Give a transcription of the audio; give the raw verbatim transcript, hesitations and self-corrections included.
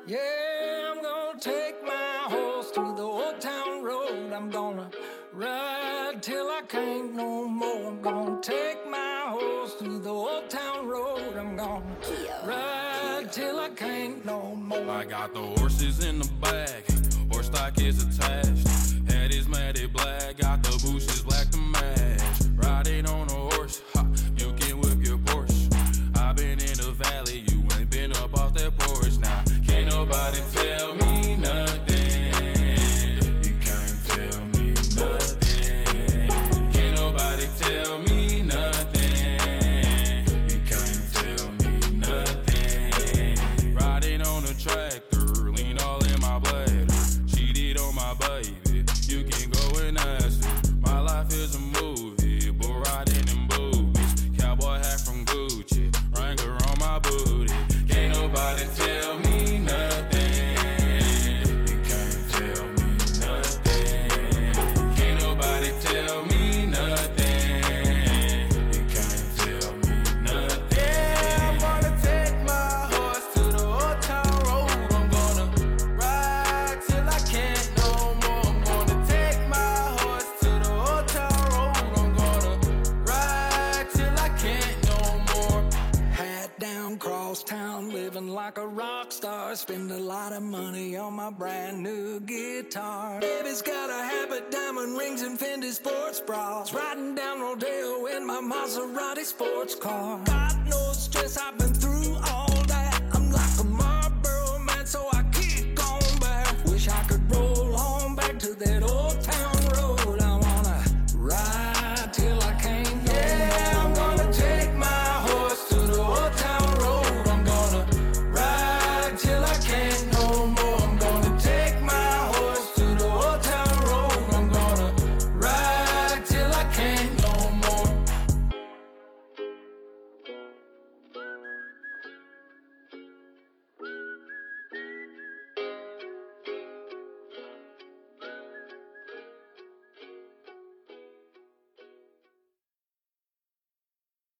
Yeah, I'm gonna take my horse to the old town road. I'm gonna ride till I can't no more. I'm gonna take my horse to the old town road. I'm gonna ride till I can't no more. I got the horses in the back, horse stock is attached. Head is matted black, got the bushes black to match. Riding on a horse, ha, you can whip your Porsche. I've been in the valley, you ain't been up off that porch. Now, can't nobody tell me nothing. You can't tell me nothing. Can't nobody tell me nothing. You can't tell me nothing. Riding on a tractor, lean all in my bladder. Cheated on my baby, you can go and ask her. My life is a movie, but riding in boobies. Cowboy hat from Gucci, Wrangler on my booty. Can't nobody tell me nothing. You can't tell me nothing. Can't nobody tell me nothing. You can't tell me nothing. Yeah, I'm gonna take my horse to the old town road. I'm gonna ride till I can't no more. I'm gonna take my horse to the old town road. I'm gonna ride till I can't no more. Hat down, cross town, living like a rock star. Spend a lot of money on my brand new guitar. Baby's got a habit, diamond rings and Fendi sports bras. Riding down Rodeo in my Maserati sports car. God knows stress I've been through.